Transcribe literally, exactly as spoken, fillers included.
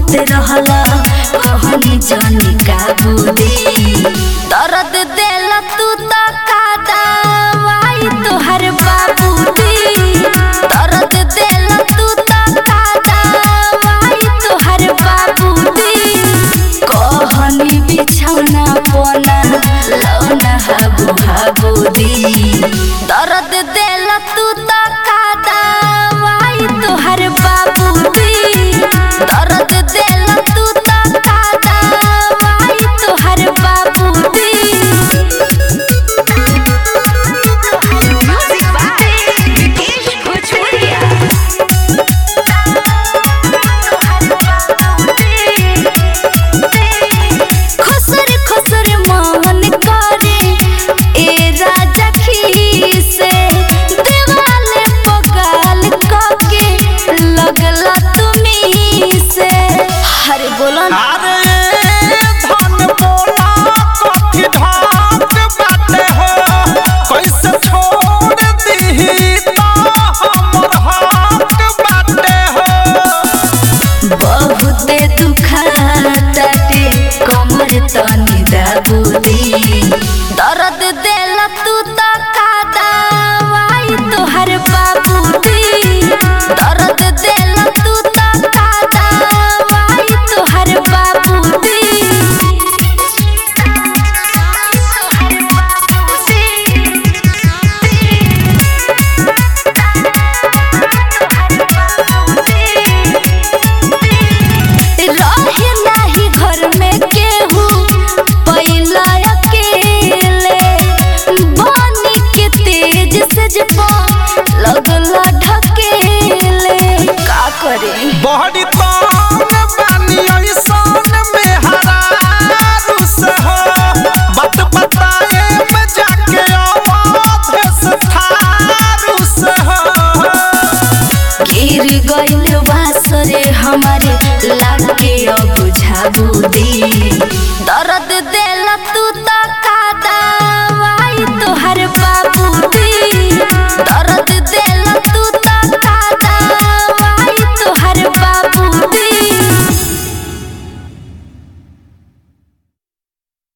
घूमत रहला कहनी जानी का बुदी दर्द देला तू तो का दवाई तोहर बाबूदी दर्द देला तू तो का दवाई तोहर बाबूदी कहनी बिछौना पोना लौना हाबू हाबूदी दर्द देला तू तो का दवाई तोहर बाबूदी दर्द देला तू तो का दवाई तोहर बाबूदी म्यूजिक बाय विकेश भोजपुरिया खुसर खुसर मन करे ए राजा खीसे दीवाले पगाल कके लगला तुमी से हरे बोला ना अरे धन बोला कथी धाक बाटे हो कैसे छोड़ दीही तो हमर हक बाटे हो बहुते दुखाताटे कमर तनी दाबूदी दर्द देला तू तो का दवाई तोहर बाबूदी दर्द देला तू तो का दवाई तोहर बाबूदी रहे नाही घर में केहू पहिला अकेले बानी के तेज से जपा लगला ढकेले का करे बहरी तो